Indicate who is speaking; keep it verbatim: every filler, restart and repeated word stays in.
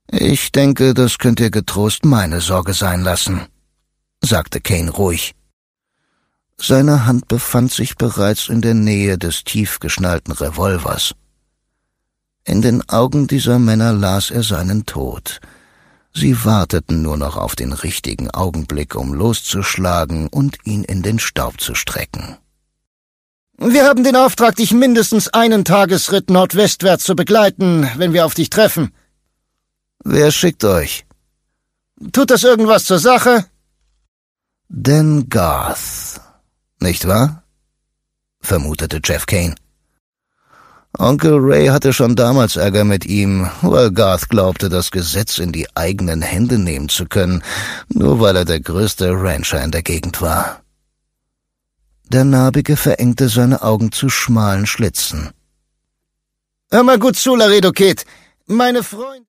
Speaker 1: »Ich denke, das könnt ihr getrost meine Sorge sein lassen«, sagte Kane ruhig. Seine Hand befand sich bereits in der Nähe des tief geschnallten Revolvers. In den Augen dieser Männer las er seinen Tod. Sie warteten nur noch auf den richtigen Augenblick, um loszuschlagen und ihn in den Staub zu strecken.
Speaker 2: »Wir haben den Auftrag, dich mindestens einen Tagesritt nordwestwärts zu begleiten, wenn wir auf dich treffen.«
Speaker 1: »Wer schickt euch?«
Speaker 2: »Tut das irgendwas zur Sache?«
Speaker 1: »Dan Garth, nicht wahr?« vermutete Jeff Kane. Onkel Ray hatte schon damals Ärger mit ihm, weil Garth glaubte, das Gesetz in die eigenen Hände nehmen zu können, nur weil er der größte Rancher in der Gegend war. Der Narbige verengte seine Augen zu schmalen Schlitzen.
Speaker 2: »Hör mal gut zu, Laredo Kid. Meine Freunde...«